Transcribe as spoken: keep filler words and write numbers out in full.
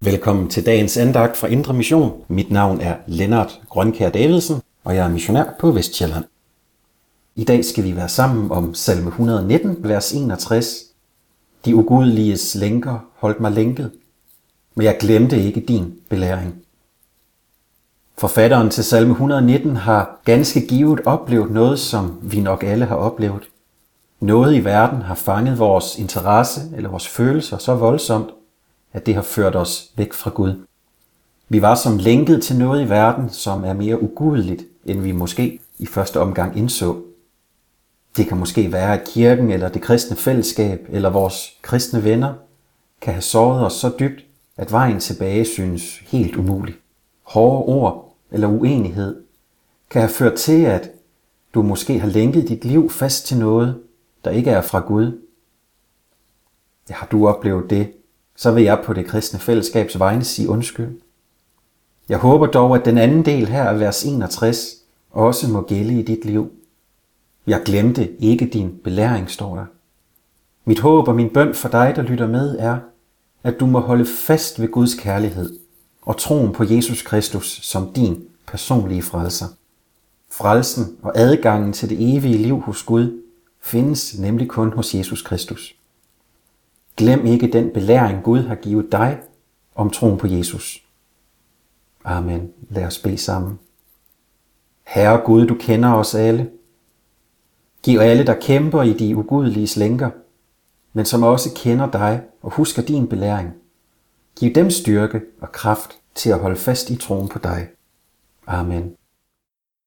Velkommen til dagens andagt fra Indre Mission. Mit navn er Lennart Grønkjær Davidsen, og jeg er missionær på Vestsjælland. I dag skal vi være sammen om salme et hundrede og nitten, vers enogtres. De ugudeliges lænker holdt mig lænket, men jeg glemte ikke din belæring. Forfatteren til salme et hundrede og nitten har ganske givet oplevet noget, som vi nok alle har oplevet. Noget i verden har fanget vores interesse eller vores følelser så voldsomt, at det har ført os væk fra Gud. Vi var som lænket til noget i verden, som er mere ugudeligt, end vi måske i første omgang indså. Det kan måske være, at kirken eller det kristne fællesskab eller vores kristne venner kan have såret os så dybt, at vejen tilbage synes helt umulig. Hårde ord eller uenighed kan have ført til, at du måske har lænket dit liv fast til noget, der ikke er fra Gud. Ja, har du oplevet det, så vil jeg på det kristne fællesskabs vegne sige undskyld. Jeg håber dog, at den anden del her af vers enogtres også må gælde i dit liv. Jeg glemte ikke din belæring, står der. Mit håb og min bøn for dig, der lytter med, er, at du må holde fast ved Guds kærlighed og troen på Jesus Kristus som din personlige frelser. Frelsen og adgangen til det evige liv hos Gud findes nemlig kun hos Jesus Kristus. Glem ikke den belæring, Gud har givet dig om troen på Jesus. Amen. Lad os bede sammen. Herre Gud, du kender os alle. Giv alle, der kæmper i de ugudelige lænker, men som også kender dig og husker din belæring. Giv dem styrke og kraft til at holde fast i troen på dig. Amen.